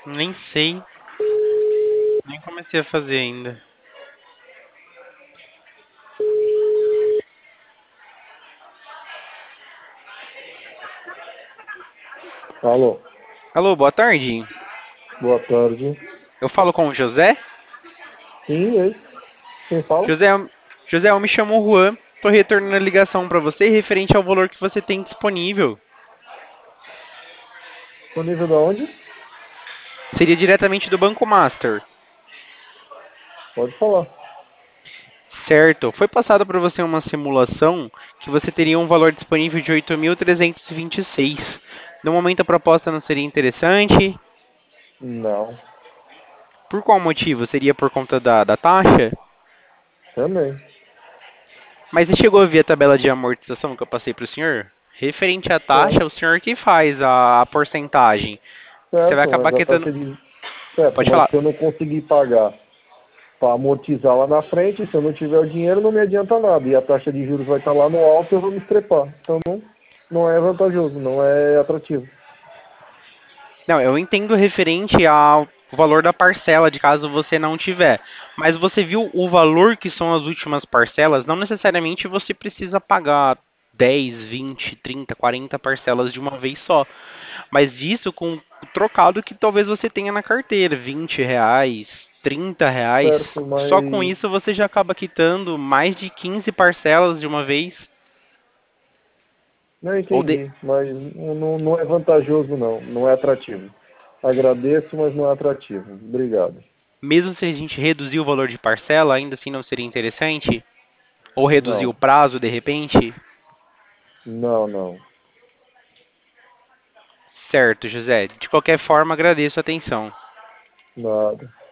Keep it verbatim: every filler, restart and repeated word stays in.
Nem sei. Nem comecei a fazer ainda. Alô, Alô, boa tarde. boa tarde. Eu falo com o José? Sim, esse. Quem fala? José, José, eu me chamo Juan. Tô retornando a ligação pra você referente ao valor que você tem disponível. Disponível da onde? Seria diretamente do Banco Master. Pode falar. Certo. Foi passado para você uma simulação que você teria um valor disponível de oito mil trezentos e vinte e seis. No momento a proposta não seria interessante. Não. Por qual motivo? Seria por conta da, da taxa? Também. Mas você chegou a ver a tabela de amortização que eu passei para o senhor? Referente à taxa, é Certo. o senhor que faz a, a porcentagem. Você vai Certo, acabar mas a quitando. taxa de. Certo, Pode mas falar. se eu não conseguir pagar para amortizar lá na frente, se eu não tiver o dinheiro, não me adianta nada. E a taxa de juros vai estar lá no alto e eu vou me estrepar. Então não, não é vantajoso, não é atrativo. Não, eu entendo referente ao valor da parcela, de caso você não tiver. Mas você viu o valor que são as últimas parcelas? Não necessariamente você precisa pagar dez, vinte, trinta, quarenta parcelas de uma vez só. Mas isso com o trocado que talvez você tenha na carteira, vinte reais, trinta reais. Certo, Só com mas. isso você já acaba quitando mais de quinze parcelas de uma vez. Não Ou de- entendi, mas não, não é vantajoso, não. Não é atrativo. Agradeço, mas não é atrativo. Obrigado. mesmo se a gente reduzir o valor de parcela, ainda assim não seria interessante? Ou reduzir o Não, prazo de repente? não, não. Certo, José. De qualquer forma, agradeço a atenção. Nada.